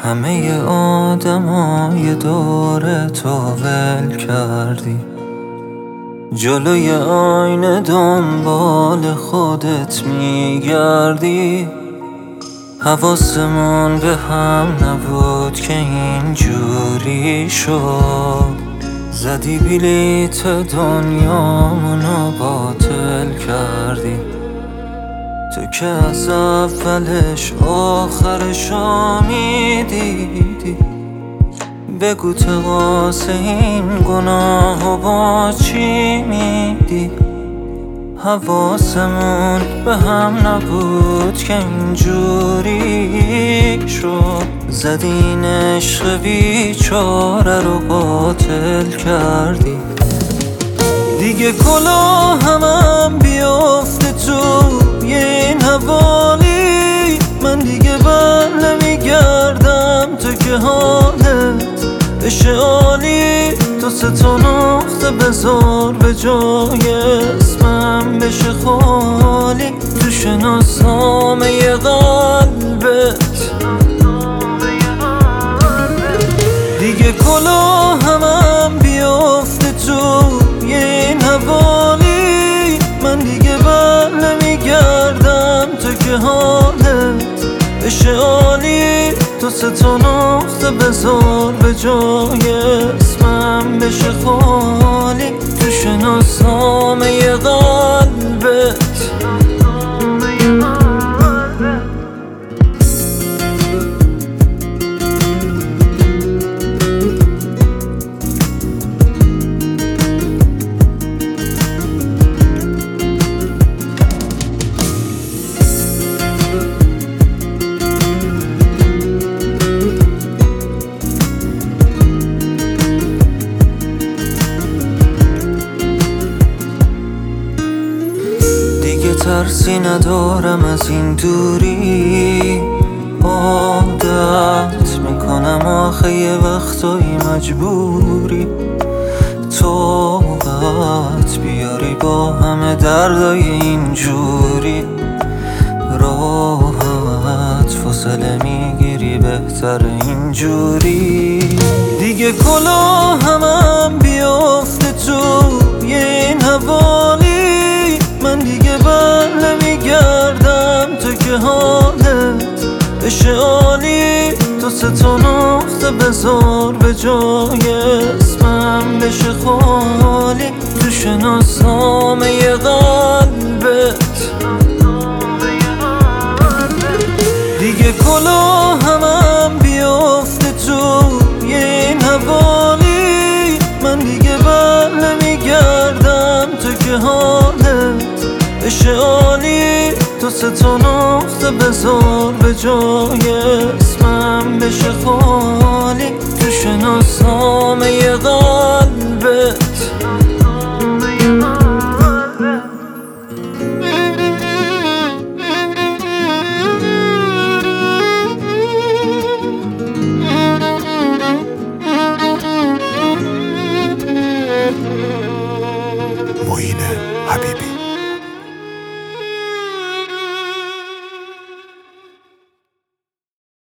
همه آدمای دور تو ول کردی، جلوی آینه دنبال خودت میگردی. حواسمون به هم نبود که اینجوری شد، زدی بلیت دنیامونو باطل کردی. تو که از اولش آخرشو میدیدی، بگو تقاس این گناهو با چی میدی؟ حواسمون به هم نبود که اینجوری شد، زدین عشق بیچاره رو باطل کردی. دیگه کلاهمم بیافته تو این حوالی، من دیگه بر نمیگردم تو که حالت بشه عالی. تو 3 تا نقطه بذار به جای اسمم بشه خالی، تو شناسنامه قلبت. دیگه کلاهمم بیافته تو این حوالی، من دیگه بر نمیگردم تو که حالت بشه عالی. تو 3 تا نقطه بذار به جای اسمم بشه خالی، تو شناسنامه قلبت. ترسی ندارم از این دوری، عادت میکنم آخه یه وقتایی مجبوری طاقت بیاری با همه دردای اینجوری. راحت فاصله میگیری بهتر اینجوری. دیگه کلاهمم بیافته تو این حوالی، من دیگه بر نمیگردم تو که حالت بشه عالی. تو 3 تا نقطه بذار به جای اسمم بشه خالی، تو شناسنامه قلبت. دیگه کلاهمم بیافته تو این حوالی، من دیگه بر نمیگردم تو که حالت بشه عالی. تو 3 تا نقطه بذار به جای اسمم بشه خالی، تو شناسنامه